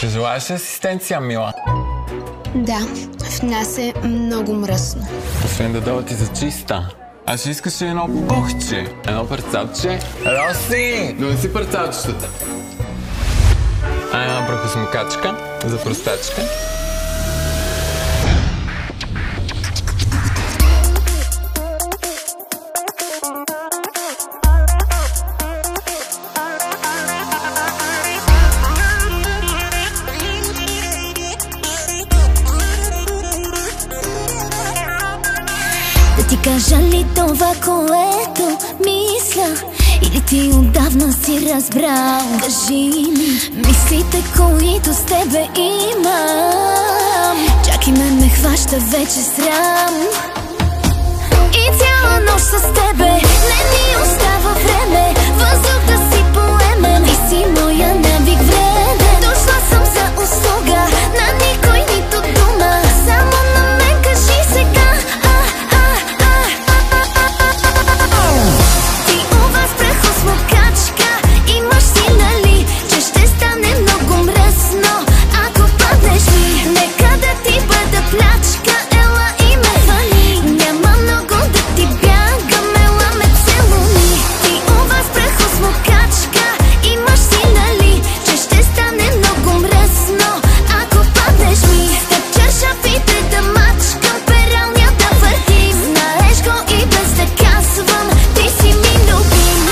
Ще желаеш ли асистенция, мила? Да, в нас е много мръсно. Освен да дава ти за чиста. А ще искаш ли едно бухче? Едно парцалче? Роси! Донеси парцалчетата. Една прахосмокачка за простачка. Да ти кажа ли това, което мисля, или ти отдавна си разбрал? Кажи ми мислите, които с тебе имам. Чак и ме хваща вече срам. И цяла нощ с тебе не ни остава време. Въздух да си поемем. Ти си моя навик вреден. Дошла съм за услуга, на никой нито дума. Само на мен кажи сега. Ти у вас прахосмокачка, имаш си нали, че ще стане много мръсно, ако паднеш ми. Нека да ти бъда плячка, ела и ме хвали. Няма много да ти бягам, ела ме целуни. Ти у вас прахосмокачка, имаш си нали, че ще стане много мръсно, ако паднеш ми. Стъп чаршафите да мачкам, пералня да въртим. Знаеш го и без да казвам, ти си ми любим.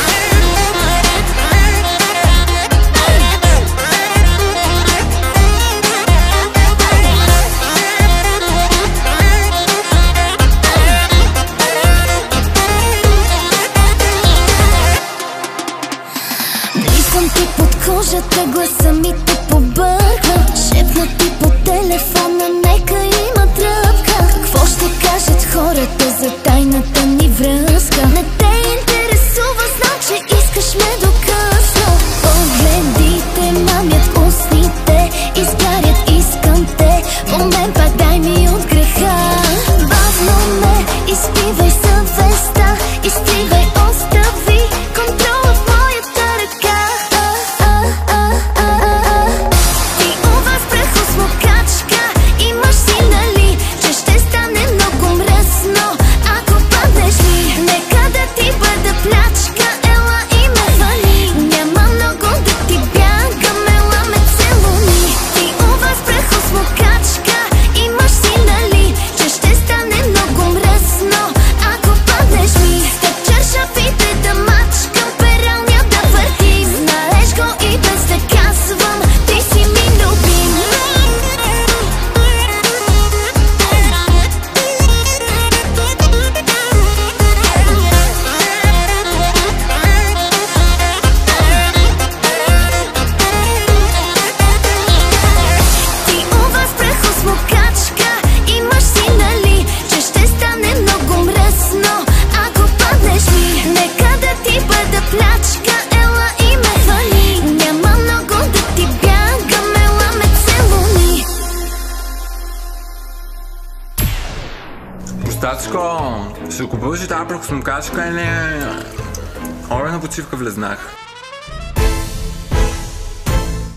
Близам ти под кожата, гласа ми те побърква. Шепна ти по телефона, нека има тръпка. Какво ще кажат хората за тайната ни връзка? Не те интересува, знам, че искаш ме до късно. Погледите мамят устните, изгарят, искам те. В момент пак дай ми от греха. Бавно ме изпивай съвестта, изтривай, остави контрола в моята ръка. Ти у вас прахосмокачка, имаш си нали, че ще стане много мръсно, ако паднеш ми. Нека да ти бъда плячка, ела и ме хвали. Няма много да ти бягам, ела ме целуни. Ти у вас прахосмокачка, имаш си нали, че ще стане много мръсно, ако паднеш ми. Стъп чаршафите да мачкам, пералня да въртим. Знаеш го и без да казвам, ти си ми любим. Ти у вас прахосмокачка, имаш си нали, че ще стане много мръсно, ако паднеш ми. Нека да ти бъда плячка, ела и ме хвали. Няма много да ти бягам, ела ме целуни. Простачко, ще купуваш и тази прахосмокачка или... Оле на почивка влезнах.